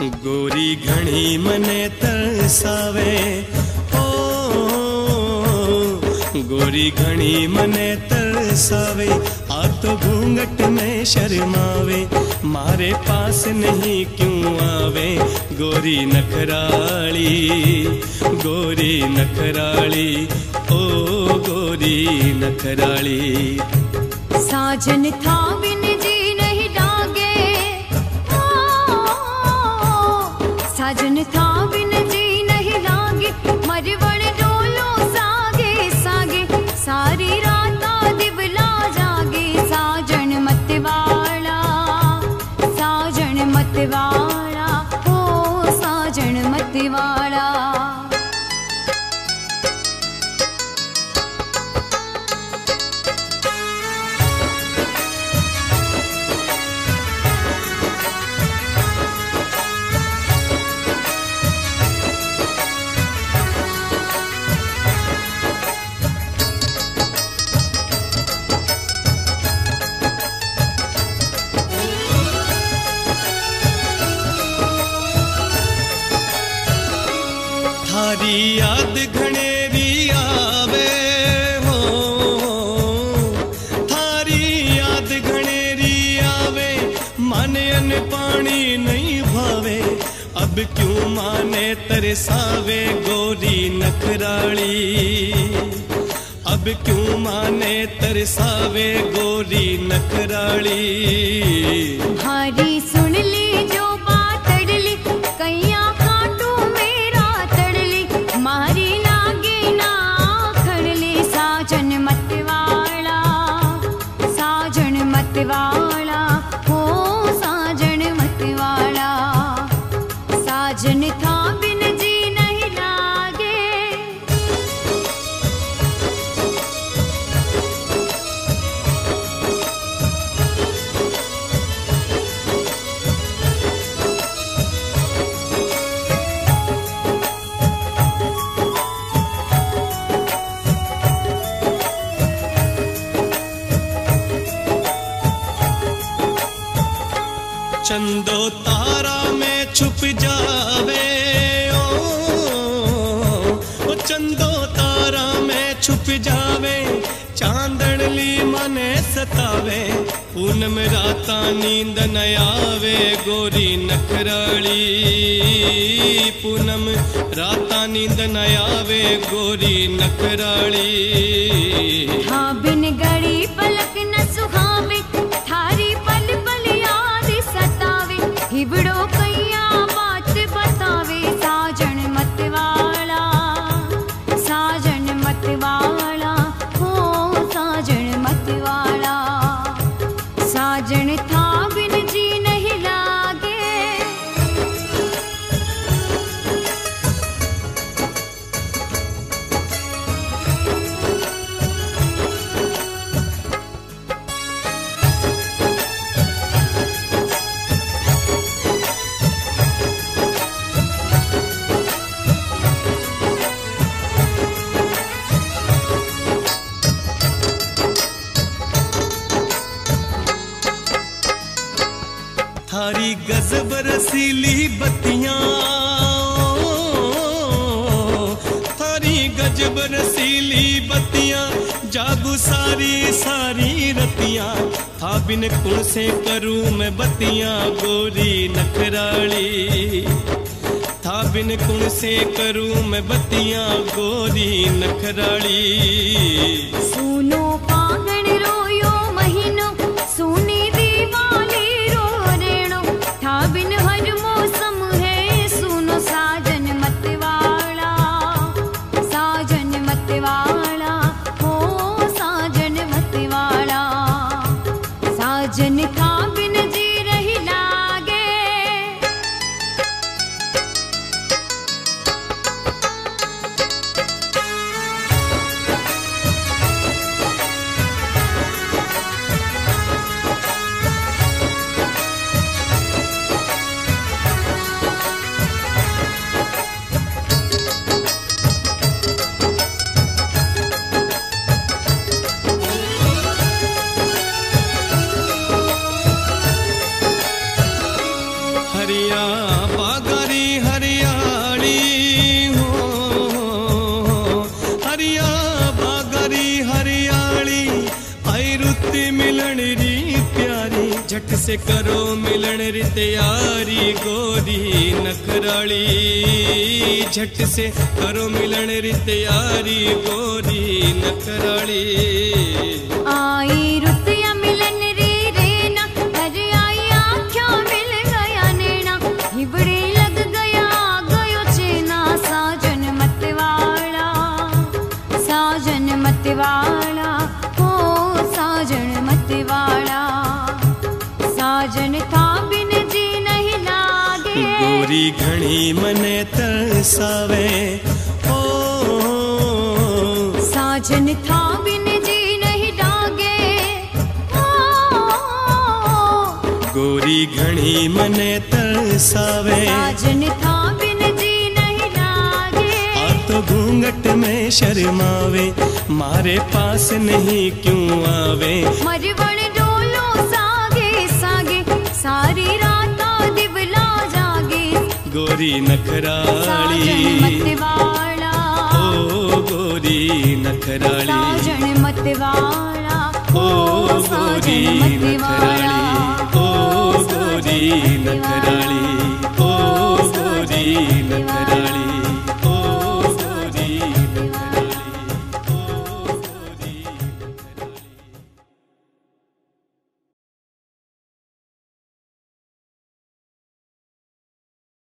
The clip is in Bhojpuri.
गोरी घणी मने तरसावे ओ गोरी घणी मने तरसावे आ तो घूंघट में शर्मावे मारे पास नहीं क्यों आवे गोरी नखराली ओ गोरी नखराली। साजन था बिन जी नहीं लागे साजन था बिन जी नहीं लागे मरवण डोलो सागे सागे सारी राता दिवला जागे साजन मतवाला ओ साजन मतवाला। थारी याद घनेरी आवे हो थारी याद घनेरी आवे माने अन पानी नहीं भावे अब क्यों माने तरसावे गोरी नखराली अब क्यों माने तरसावे गोरी नखराली। भारी सुन ली जो बात अड़ली कैया काटू मेरा तड़ली मारी लागे ना खड़ली साजन मतवाला हो साजन मतवाला। साजन था बिन जी नहीं लागे चंदो तारा में छुप जावे ओ चंदो तारा में छुप जावे चांदड़ली मने सतावे पूनम राता नींद न आवे गोरी नखराली पूनम राता नींद न आवे गोरी नखराली। हाँ बिन गड़ी पलक न सुहावे थारी पल पल याद सतावे हिबड़ो कैया बात बतावे साजन मतवाला हो साजन मतवाला। साजन था बिन जी नहीं लागे थारी गजब रसीली बत्तियां थारी गजब रसीली बत्तियां जागू सारी सारी रतियां था बिन कुण से करूं मैं बत्तियां गोरी नखराली था बिन कुण से करूं मैं बत्तियां गोरी नखराली। सुनो पागण रोयो महीनो सुनी दीवाली रो रेणो था बिन हर मौसम है सुनो साजन मतवाला हो साजन मतवाला। साजन था बिन जी रही लागे मिलन री प्यारी, झट से करो मिलन री तैयारी गोरी नखराली, झट से करो मिलन री तैयारी गोरी नखराली। आई रुतिया मिलन री रेना, घर आई आँखों मिल गया नैना, हिबड़े लग गया गयो चेना, साजन मतवाला, साजन मतवाला, हो साजन मतवाला, साजन था बिन जी नहीं लागे। गोरी घणी मने तरसावे, ओ साजन था बिन जी नहीं लागे, गोरी घणी मने तरसावे, साजन था बिन जी नहीं लागे। आ तो घूंघट में शर्मावे, मारे पास नहीं क्यों आवे। मरवण डोलो सागे सागे, सारी रात दिवला जागे, गोरी नखराली, साजन मतवाला, ओ गोरी नखराली, साजन मतवाला, ओ गोरी नखराली, ओ गोरी नखराली।